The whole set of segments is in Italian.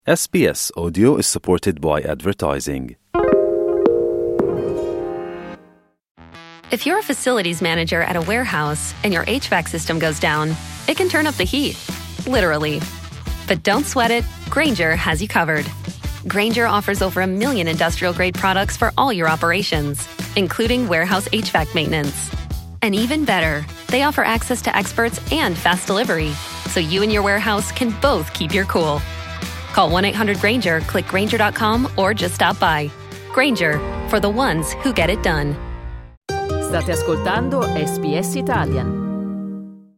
SBS Audio is supported by advertising. If you're a facilities manager at a warehouse and your HVAC system goes down, it can turn up the heat, literally. But don't sweat it, Grainger has you covered. Grainger offers over 1 million industrial-grade products for all your operations, including warehouse HVAC maintenance. And even better, they offer access to experts and fast delivery, so you and your warehouse can both keep your cool. Call 1-800-GRAINGER, click Grainger.com, or just stop by. Grainger, for the ones who get it done. State ascoltando SBS Italian.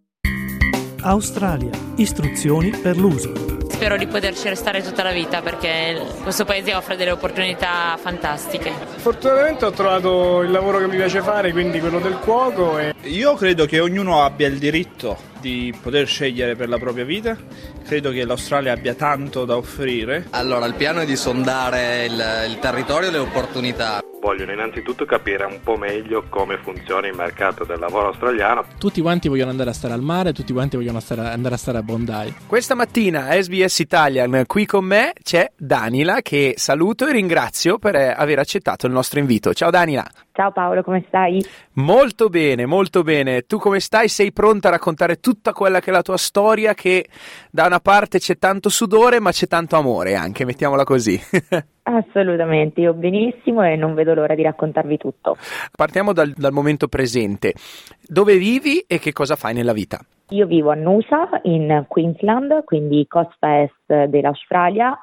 Australia. Istruzioni per l'uso. Spero di poterci restare tutta la vita perché questo paese offre delle opportunità fantastiche. Fortunatamente ho trovato il lavoro che mi piace fare, quindi quello del cuoco. Io credo che ognuno abbia il diritto di poter scegliere per la propria vita. Credo che l'Australia abbia tanto da offrire. Allora, il piano è di sondare il territorio e le opportunità. Vogliono innanzitutto capire un po' meglio come funziona il mercato del lavoro australiano. Tutti quanti vogliono andare a stare al mare, tutti quanti vogliono andare a stare a Bondi. Questa mattina a SBS Italian qui con me c'è Danila, che saluto e ringrazio per aver accettato il nostro invito. Ciao Danila. Ciao Paolo, come stai? Molto bene, molto bene. Tu come stai? Sei pronta a raccontare tutta quella che è la tua storia, che da una parte c'è tanto sudore ma c'è tanto amore anche, mettiamola così. Assolutamente, io benissimo e non vedo l'ora di raccontarvi tutto. Partiamo dal momento presente. Dove vivi e che cosa fai nella vita? Io vivo a Noosa in Queensland, quindi costa est dell'Australia,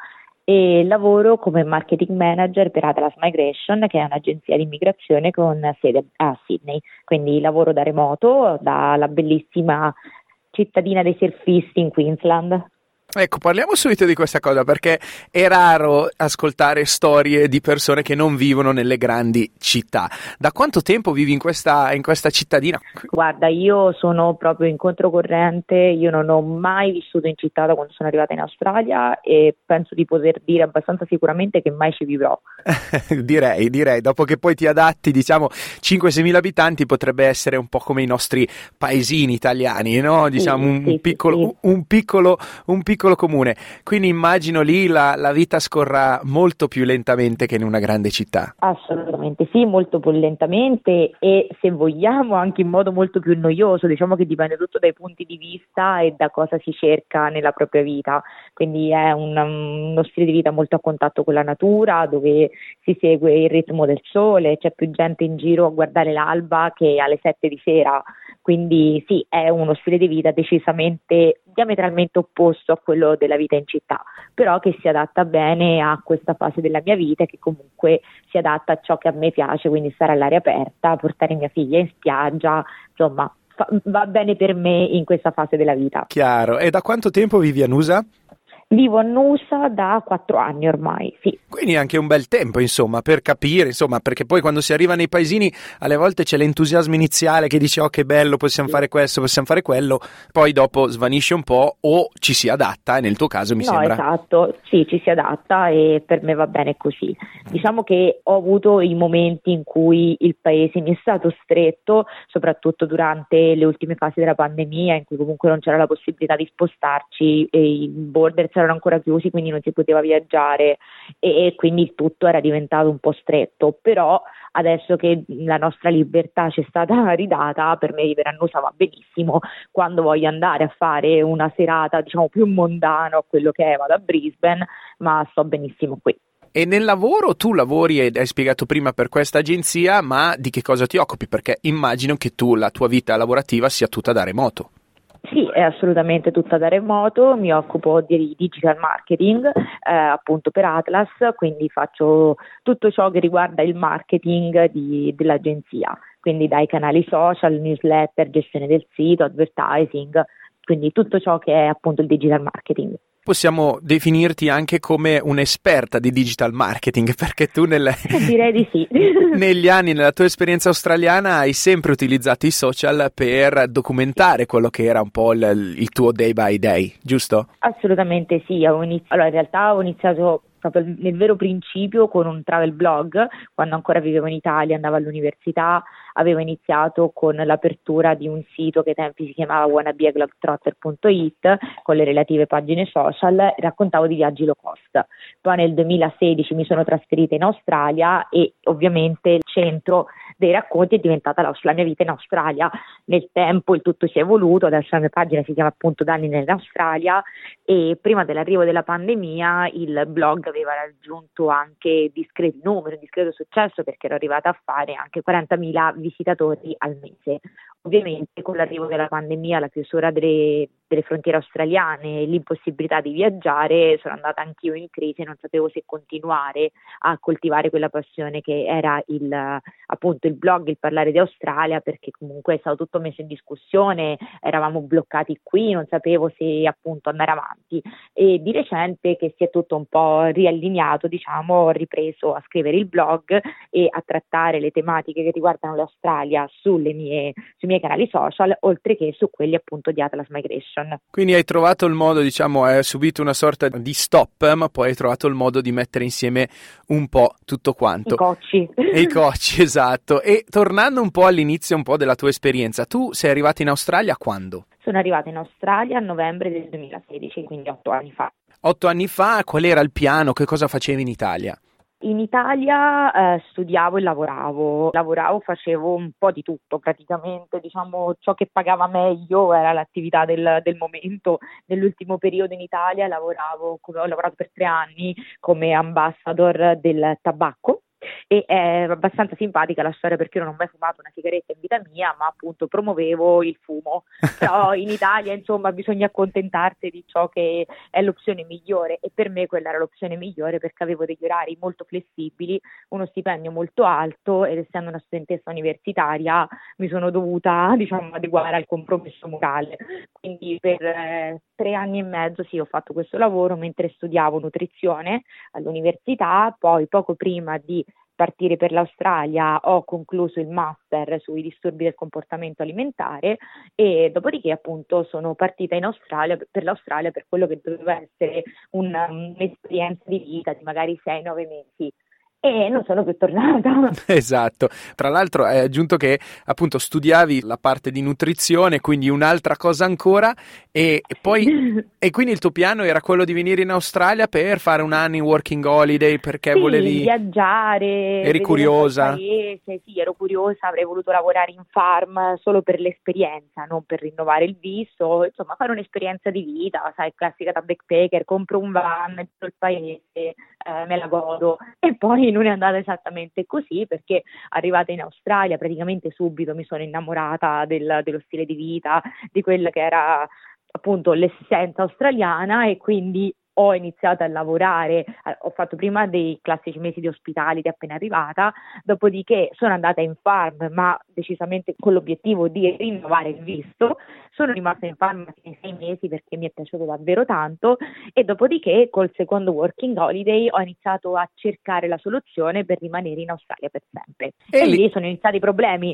e lavoro come marketing manager per Atlas Migration, che è un'agenzia di immigrazione con sede a Sydney. Quindi lavoro da remoto dalla bellissima cittadina dei surfisti in Queensland. Ecco, parliamo subito di questa cosa, perché è raro ascoltare storie di persone che non vivono nelle grandi città. Da quanto tempo vivi in questa cittadina? Guarda, io sono proprio in controcorrente, io non ho mai vissuto in città da quando sono arrivata in Australia e penso di poter dire abbastanza sicuramente che mai ci vivrò. direi, dopo che poi ti adatti, diciamo 5-6 mila abitanti potrebbe essere un po' come i nostri paesini italiani, no? Diciamo un piccolo comune, quindi immagino lì la vita scorra molto più lentamente che in una grande città. Assolutamente sì, molto più lentamente e se vogliamo anche in modo molto più noioso, diciamo che dipende tutto dai punti di vista e da cosa si cerca nella propria vita, quindi è uno stile di vita molto a contatto con la natura, dove si segue il ritmo del sole, c'è più gente in giro a guardare l'alba che alle 7 di sera. Quindi sì, è uno stile di vita decisamente diametralmente opposto a quello della vita in città, però che si adatta bene a questa fase della mia vita e che comunque si adatta a ciò che a me piace, quindi stare all'aria aperta, portare mia figlia in spiaggia, insomma va bene per me in questa fase della vita. Chiaro. E da quanto tempo vivi a Noosa? Vivo a Noosa da 4 anni ormai, sì. Quindi anche un bel tempo, insomma, per capire, insomma, perché poi quando si arriva nei paesini alle volte c'è l'entusiasmo iniziale che dice oh che bello, possiamo fare questo, possiamo fare quello, poi dopo svanisce un po' o ci si adatta e nel tuo caso mi sembra. No, esatto, sì, ci si adatta e per me va bene così. Diciamo che ho avuto i momenti in cui il paese mi è stato stretto, soprattutto durante le ultime fasi della pandemia in cui comunque non c'era la possibilità di spostarci e i border erano ancora chiusi, quindi non si poteva viaggiare e quindi il tutto era diventato un po' stretto, però adesso che la nostra libertà ci è stata ridata, per me vivere a Noosa va benissimo. Quando voglio andare a fare una serata diciamo più mondana o quello che è, vado a Brisbane, ma sto benissimo qui. E nel lavoro tu lavori, e hai spiegato prima, per questa agenzia, ma di che cosa ti occupi? Perché immagino che la tua vita lavorativa sia tutta da remoto. Sì, è assolutamente tutta da remoto, mi occupo di digital marketing appunto per Atlas, quindi faccio tutto ciò che riguarda il marketing dell'agenzia, quindi dai canali social, newsletter, gestione del sito, advertising, quindi tutto ciò che è appunto il digital marketing. Possiamo definirti anche come un'esperta di digital marketing, perché tu direi di sì. negli anni, nella tua esperienza australiana, hai sempre utilizzato i social per documentare quello che era un po' il tuo day by day, giusto? Assolutamente sì. Allora, in realtà ho iniziato proprio nel vero principio con un travel blog, quando ancora vivevo in Italia, andavo all'università, avevo iniziato con l'apertura di un sito che ai tempi si chiamava wannabeaglobetrotter.it con le relative pagine social social raccontavo di viaggi low cost. Poi nel 2016 mi sono trasferita in Australia e ovviamente il centro dei racconti è diventata la mia vita in Australia. Nel tempo il tutto si è evoluto, adesso la mia pagina si chiama appunto Dani nell'Australia, e prima dell'arrivo della pandemia il blog aveva raggiunto anche discreto successo, perché ero arrivata a fare anche 40.000 visitatori al mese. Ovviamente con l'arrivo della pandemia, la chiusura delle frontiere australiane e l'impossibilità di viaggiare, sono andata anch'io in crisi e non sapevo se continuare a coltivare quella passione che era appunto il blog, il parlare di Australia, perché comunque è stato tutto messo in discussione, eravamo bloccati qui, non sapevo se appunto andare avanti, e di recente che si è tutto un po' riallineato, diciamo, ho ripreso a scrivere il blog e a trattare le tematiche che riguardano l'Australia sui miei canali social, oltre che su quelli appunto di Atlas Migration. Quindi hai trovato il modo, diciamo, hai subito una sorta di stop, ma poi hai trovato il modo di mettere insieme un po' tutto quanto. I cocci, esatto. E tornando un po' all'inizio un po' della tua esperienza, tu sei arrivata in Australia quando? Sono arrivata in Australia a novembre del 2016, quindi 8 anni fa. 8 anni fa, qual era il piano? Che cosa facevi in Italia? In Italia studiavo e lavoravo, facevo un po' di tutto praticamente, diciamo ciò che pagava meglio era l'attività del momento. Nell'ultimo periodo in Italia ho lavorato per 3 anni come ambassador del tabacco. E è abbastanza simpatica la storia, perché io non ho mai fumato una sigaretta in vita mia, ma appunto promuovevo il fumo. Però in Italia insomma bisogna accontentarsi di ciò che è l'opzione migliore, e per me quella era l'opzione migliore, perché avevo degli orari molto flessibili, uno stipendio molto alto, ed essendo una studentessa universitaria mi sono dovuta, diciamo, adeguare al compromesso morale. Quindi per 3 anni e mezzo ho fatto questo lavoro mentre studiavo nutrizione all'università. Poi poco prima di partire per l'Australia ho concluso il master sui disturbi del comportamento alimentare, e dopodiché appunto sono partita per l'Australia per quello che doveva essere un'esperienza di vita di magari 6-9 mesi. E non sono più tornata. Esatto. Tra l'altro hai aggiunto che appunto studiavi la parte di nutrizione, quindi un'altra cosa ancora, e poi e quindi il tuo piano era quello di venire in Australia per fare un anno in working holiday, perché volevi viaggiare, eri curiosa? Sì, ero curiosa, avrei voluto lavorare in farm solo per l'esperienza, non per rinnovare il visto, insomma fare un'esperienza di vita, sai, classica da backpacker, compro un van, tutto il paese, me la godo. E poi non è andata esattamente così, perché arrivata in Australia praticamente subito mi sono innamorata dello stile di vita, di quella che era appunto l'essenza australiana, e quindi ho iniziato a lavorare, ho fatto prima dei classici mesi di ospitality appena arrivata, dopodiché sono andata in farm, ma decisamente con l'obiettivo di rinnovare il visto. Sono rimasta in farm 6 mesi perché mi è piaciuto davvero tanto, e dopodiché col secondo working holiday ho iniziato a cercare la soluzione per rimanere in Australia per sempre. E lì sono iniziati i problemi.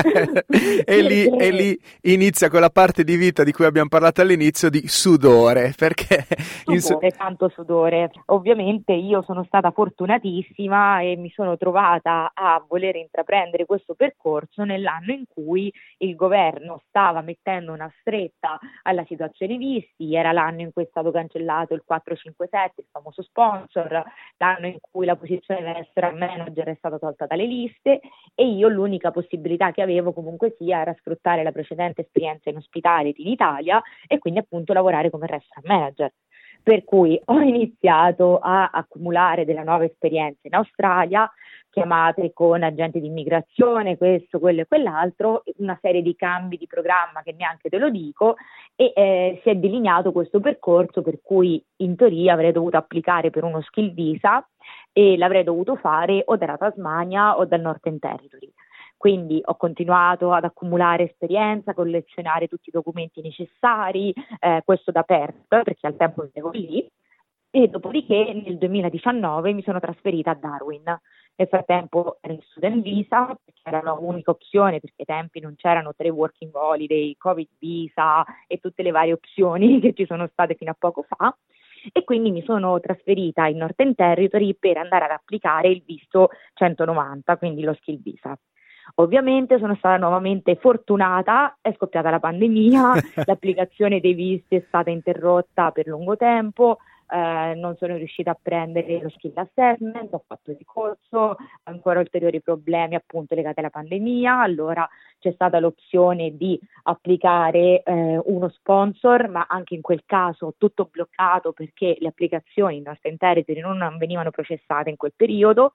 e lì inizia quella parte di vita di cui abbiamo parlato all'inizio, di sudore, perché tanto sudore. Ovviamente io sono stata fortunatissima e mi sono trovata a voler intraprendere questo percorso nell'anno in cui il governo stava mettendo una stretta alla situazione visti. Era l'anno in cui è stato cancellato il 457, il famoso sponsor, l'anno in cui la posizione di restaurant manager è stata tolta dalle liste, e io l'unica possibilità che avevo comunque sia era sfruttare la precedente esperienza in ospitality in Italia e quindi appunto lavorare come restaurant manager. Per cui ho iniziato a accumulare delle nuove esperienze in Australia, chiamate con agenti di immigrazione, questo, quello e quell'altro, una serie di cambi di programma che neanche te lo dico, e si è delineato questo percorso per cui in teoria avrei dovuto applicare per uno skill visa, e l'avrei dovuto fare o dalla Tasmania o dal Northern Territory. Quindi ho continuato ad accumulare esperienza, collezionare tutti i documenti necessari, questo da Perth, perché al tempo vivevo lì, e dopodiché nel 2019 mi sono trasferita a Darwin. Nel frattempo ero in student visa, perché era l'unica opzione, perché ai tempi non c'erano 3 working holiday, covid visa e tutte le varie opzioni che ci sono state fino a poco fa. E quindi mi sono trasferita in Northern Territory per andare ad applicare il visto 190, quindi lo skill visa. Ovviamente sono stata nuovamente fortunata, è scoppiata la pandemia, l'applicazione dei visti è stata interrotta per lungo tempo, non sono riuscita a prendere lo skill assessment, ho fatto ricorso, ancora ulteriori problemi appunto legati alla pandemia, allora c'è stata l'opzione di applicare uno sponsor, ma anche in quel caso tutto bloccato perché le applicazioni in nostra territory non venivano processate in quel periodo.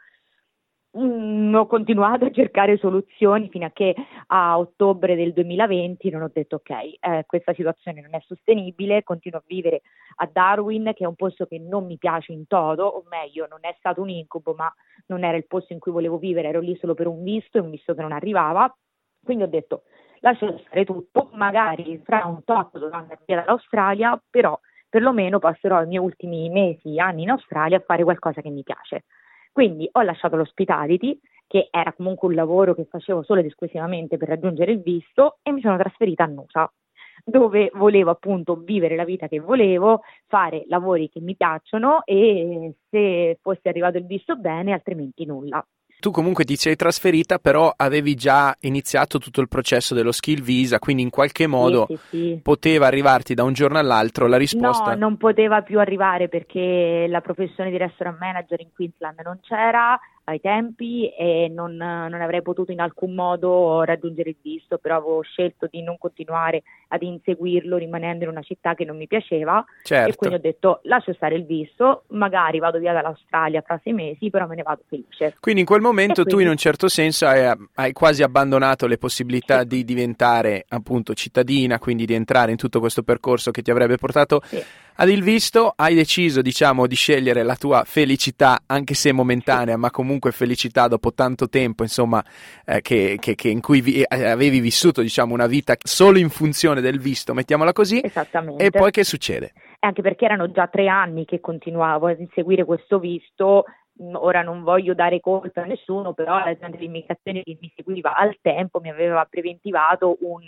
Ho continuato a cercare soluzioni fino a che a ottobre del 2020 non ho detto ok, questa situazione non è sostenibile, continuo a vivere a Darwin, che è un posto che non mi piace in toto, o meglio non è stato un incubo, ma non era il posto in cui volevo vivere, ero lì solo per un visto e un visto che non arrivava, quindi ho detto lascio stare tutto, magari fra un tot dovrò andare via dall'Australia, però perlomeno passerò i miei ultimi mesi, anni in Australia a fare qualcosa che mi piace. Quindi ho lasciato l'hospitality, che era comunque un lavoro che facevo solo ed esclusivamente per raggiungere il visto, e mi sono trasferita a Nusa, dove volevo appunto vivere la vita che volevo, fare lavori che mi piacciono e se fosse arrivato il visto bene, altrimenti nulla. Tu comunque ti sei trasferita, però avevi già iniziato tutto il processo dello skill visa, quindi in qualche modo sì. Poteva arrivarti da un giorno all'altro la risposta? No, non poteva più arrivare perché la professione di restaurant manager in Queensland non c'era ai tempi e non avrei potuto in alcun modo raggiungere il visto, però avevo scelto di non continuare ad inseguirlo rimanendo in una città che non mi piaceva. Certo. E quindi ho detto lascio stare il visto, magari vado via dall'Australia fra 6 mesi, però me ne vado felice. Quindi in quel momento tu in un certo senso hai quasi abbandonato le possibilità di diventare appunto cittadina, quindi di entrare in tutto questo percorso che ti avrebbe portato ad il visto, hai deciso diciamo di scegliere la tua felicità, anche se momentanea, ma comunque felicità dopo tanto tempo insomma che in cui avevi vissuto diciamo una vita solo in funzione del visto, mettiamola così. Esattamente. E poi che succede? Anche perché erano già 3 anni che continuavo a inseguire questo visto. Ora non voglio dare colpa a nessuno, però la gente dell'immigrazione che mi seguiva al tempo mi aveva preventivato un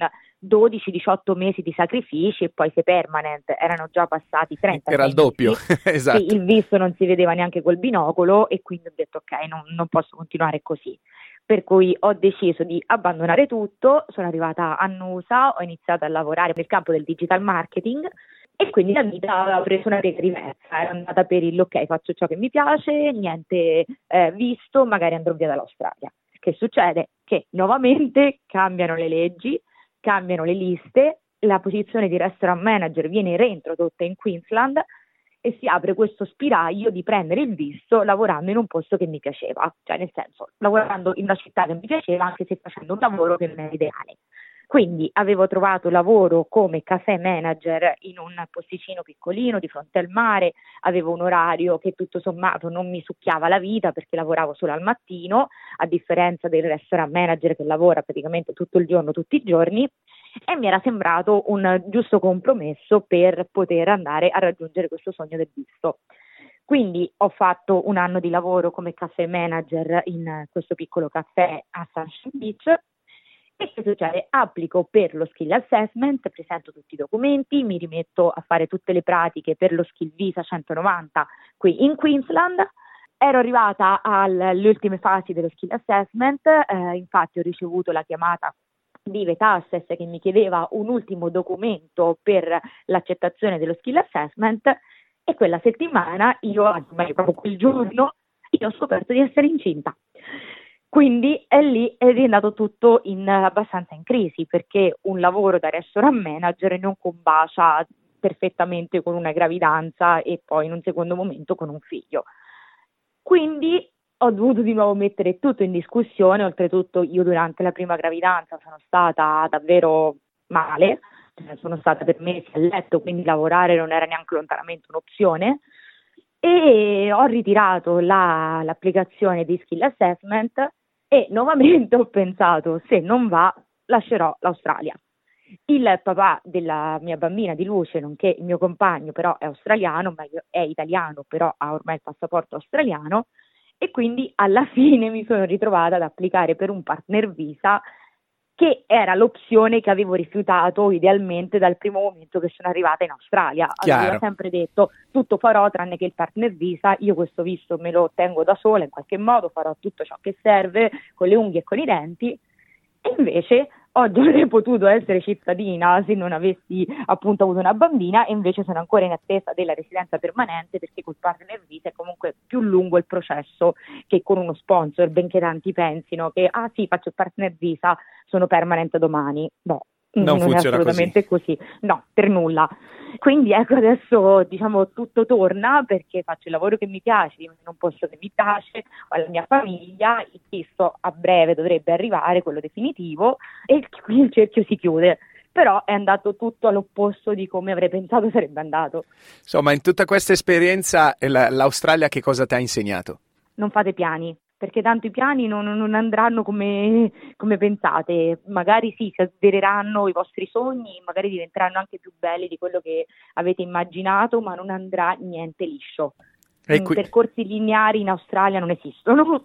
12-18 mesi di sacrifici e poi sei permanent, erano già passati 30 Era il doppio, esatto. Sì, il visto non si vedeva neanche col binocolo e quindi ho detto ok, non posso continuare così. Per cui ho deciso di abbandonare tutto, sono arrivata a Nusa, ho iniziato a lavorare nel campo del digital marketing e quindi la vita ha preso una piega diversa, ero andata per il ok, faccio ciò che mi piace, niente visto, magari andrò via dall'Australia. Che succede? Che nuovamente cambiano le leggi, cambiano le liste, la posizione di restaurant manager viene reintrodotta in Queensland e si apre questo spiraglio di prendere il visto lavorando in un posto che mi piaceva, cioè nel senso lavorando in una città che mi piaceva anche se facendo un lavoro che non era ideale. Quindi avevo trovato lavoro come caffè manager in un posticino piccolino di fronte al mare, avevo un orario che tutto sommato non mi succhiava la vita perché lavoravo solo al mattino, a differenza del restaurant manager che lavora praticamente tutto il giorno, tutti i giorni, e mi era sembrato un giusto compromesso per poter andare a raggiungere questo sogno del visto. Quindi ho fatto un anno di lavoro come caffè manager in questo piccolo caffè a Sunshine Beach. E che succede? Applico per lo skill assessment, presento tutti i documenti, mi rimetto a fare tutte le pratiche per lo skill visa 190 qui in Queensland. Ero arrivata alle ultime fasi dello skill assessment, infatti ho ricevuto la chiamata di Vetassess che mi chiedeva un ultimo documento per l'accettazione dello skill assessment e quella settimana, proprio quel giorno, io ho scoperto di essere incinta. Quindi lì è andato tutto abbastanza in crisi perché un lavoro da restaurant manager non combacia perfettamente con una gravidanza e poi in un secondo momento con un figlio. Quindi ho dovuto di nuovo mettere tutto in discussione, oltretutto io durante la prima gravidanza sono stata davvero male, sono stata per mesi a letto, quindi lavorare non era neanche lontanamente un'opzione e ho ritirato l'applicazione di skill assessment e nuovamente ho pensato se non va lascerò l'Australia. Il papà della mia bambina di Luce, nonché il mio compagno però è australiano, ma è italiano però ha ormai il passaporto australiano e quindi alla fine mi sono ritrovata ad applicare per un partner visa che era l'opzione che avevo rifiutato idealmente dal primo momento che sono arrivata in Australia. Avevo sempre detto tutto farò tranne che il partner visa, io questo visto me lo tengo da sola in qualche modo, farò tutto ciò che serve con le unghie e con i denti E invece oggi avrei potuto essere cittadina se non avessi appunto avuto una bambina, e invece sono ancora in attesa della residenza permanente, perché col partner visa è comunque più lungo il processo che con uno sponsor, benché tanti pensino che sì, faccio il partner visa, sono permanente domani. No, non è assolutamente così. No, per nulla. Quindi ecco, adesso diciamo tutto torna, perché faccio il lavoro che mi piace, non posso che mi piace, ho la mia famiglia, il visto a breve dovrebbe arrivare, quello definitivo, e qui il cerchio si chiude. Però è andato tutto all'opposto di come avrei pensato sarebbe andato. Insomma, in tutta questa esperienza l'Australia che cosa ti ha insegnato? Non fate piani, perché tanto i piani non andranno come pensate. Magari sì, si avvereranno i vostri sogni, magari diventeranno anche più belli di quello che avete immaginato, ma non andrà niente liscio. Percorsi lineari in Australia non esistono.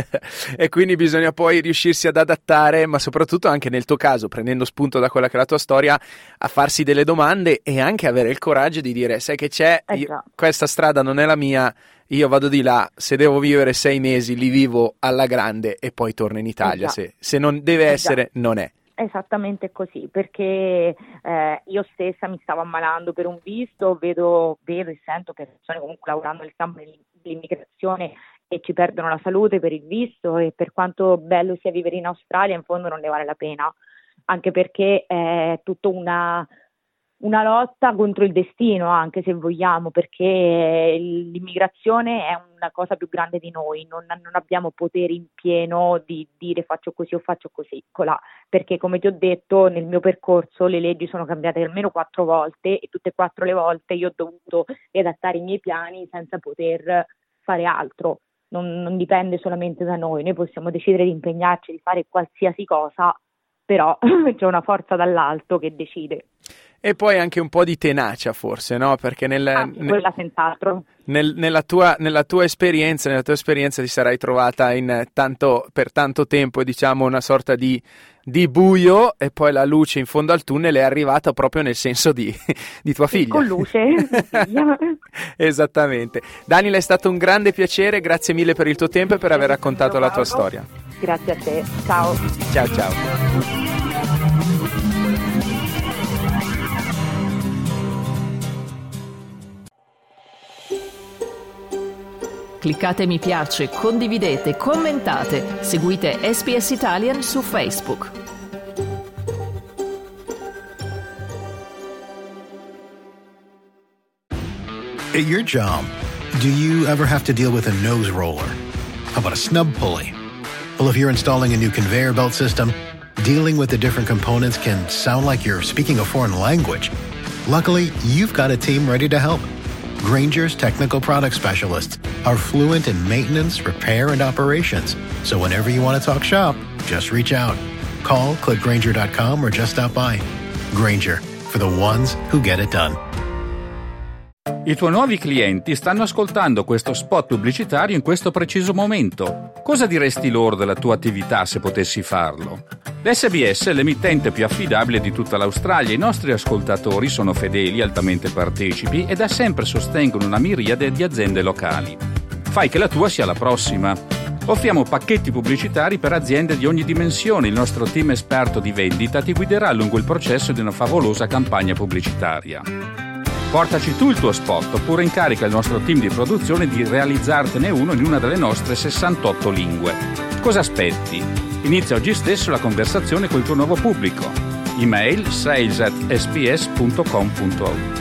E quindi bisogna poi riuscirsi ad adattare, ma soprattutto anche nel tuo caso, prendendo spunto da quella che è la tua storia, a farsi delle domande e anche avere il coraggio di dire: sai che c'è, questa strada non è la mia, io vado di là, se devo vivere 6 mesi li vivo alla grande e poi torno in Italia, se non deve essere, non è. Esattamente così, perché io stessa mi stavo ammalando per un visto, vedo e sento persone comunque lavorando nel campo dell'immigrazione e ci perdono la salute per il visto, e per quanto bello sia vivere in Australia, in fondo non ne vale la pena, anche perché è tutta una lotta contro il destino, anche se vogliamo, perché l'immigrazione è una cosa più grande di noi, non abbiamo poteri in pieno di dire faccio così o faccio così, colà, perché come ti ho detto nel mio percorso le leggi sono cambiate almeno 4 volte e tutte e 4 le volte io ho dovuto riadattare i miei piani senza poter fare altro. Non dipende solamente da noi possiamo decidere di impegnarci, di fare qualsiasi cosa, però c'è una forza dall'alto che decide. E poi anche un po' di tenacia forse, no? Perché quella senz'altro. Nella tua esperienza ti sarai trovata per tanto tempo, diciamo, una sorta di buio, e poi la luce in fondo al tunnel è arrivata proprio nel senso di tua figlia. Con luce. Esattamente. Daniela, è stato un grande piacere, grazie mille per il tuo tempo e per aver raccontato la tua storia. Grazie a te, ciao. Ciao. Cliccate mi piace, condividete, commentate, seguite SPS Italian su Facebook. At your job, do you ever have to deal with a nose roller? How about a snub pulley? Well, if you're installing a new conveyor belt system, dealing with the different components can sound like you're speaking a foreign language. Luckily, you've got a team ready to help. Grainger's technical product specialists are fluent in maintenance, repair, and operations. So whenever you want to talk shop, just reach out. Call, click Grainger.com, or just stop by. Grainger, for the ones who get it done. I tuoi nuovi clienti stanno ascoltando questo spot pubblicitario in questo preciso momento. Cosa diresti loro della tua attività se potessi farlo? L'SBS è l'emittente più affidabile di tutta l'Australia. I nostri ascoltatori sono fedeli, altamente partecipi e da sempre sostengono una miriade di aziende locali. Fai che la tua sia la prossima. Offriamo pacchetti pubblicitari per aziende di ogni dimensione. Il nostro team esperto di vendita ti guiderà lungo il processo di una favolosa campagna pubblicitaria. Portaci tu il tuo spot, oppure incarica il nostro team di produzione di realizzartene uno in una delle nostre 68 lingue. Cosa aspetti? Inizia oggi stesso la conversazione col tuo nuovo pubblico. Email sales@sps.com.au.